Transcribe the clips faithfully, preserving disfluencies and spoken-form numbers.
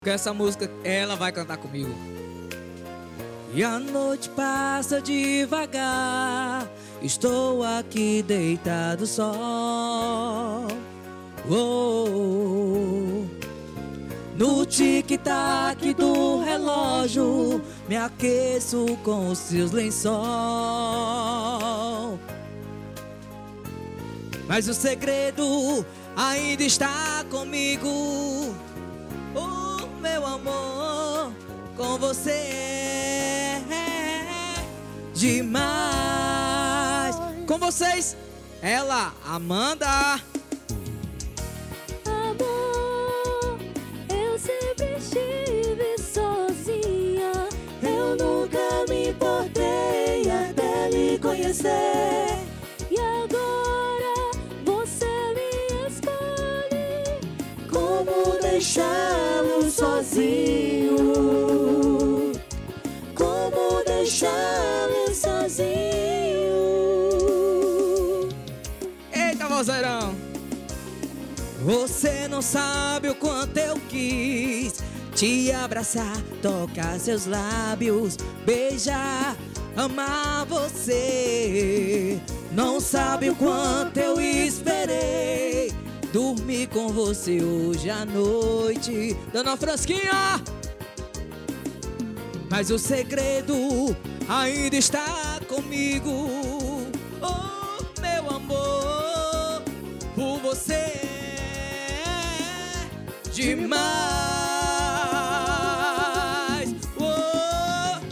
Essa música, ela vai cantar comigo. E a noite passa devagar, estou aqui deitado só. Oh, no tic-tac do relógio, me aqueço com os seus lençóis. Mas o segredo ainda está comigo. Oh, meu amor, com você é demais. Com vocês, ela, Amanda. Amor, eu sempre estive sozinha. Eu nunca me importei até lhe conhecer. E agora você me escolhe. Como deixá-lo sozinho? Como deixá-lo sozinho? Eita, vozeirão! Você não sabe o quanto eu quis te abraçar, tocar seus lábios, beijar, amar você. Não sabe o quanto eu esperei dormir com você hoje à noite. Dona Frasquinha! Mas o segredo ainda está comigo. Oh, meu amor, por você é demais. Oh.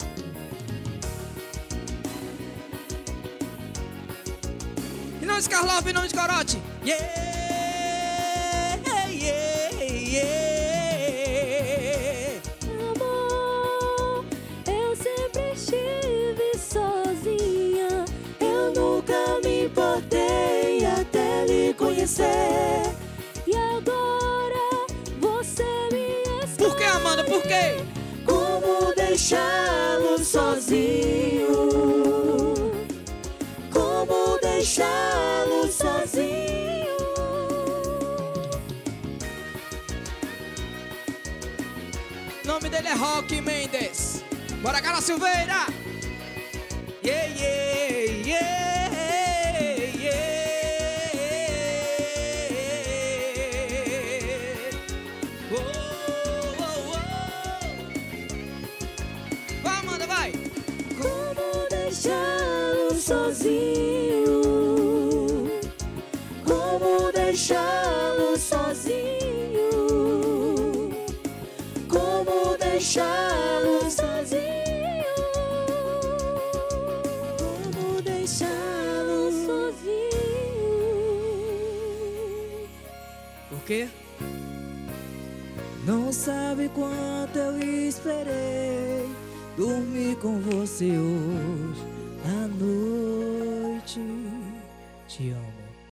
Em nome de Carlove, em nome de Corote. Yeah! Importei até lhe conhecer. E agora você me escolhe. Por que, Amanda? Por quê? Como deixá-lo sozinho? Como deixá-lo sozinho? O nome dele é Roque Mendes. Bora, Carla Silveira! Yeah, yeah, yeah! Sozinho, como deixá-lo sozinho? Como deixá-lo sozinho? Como deixá-lo sozinho? Por quê? Não sabe quanto eu esperei dormir com você hoje à noite. Te amo.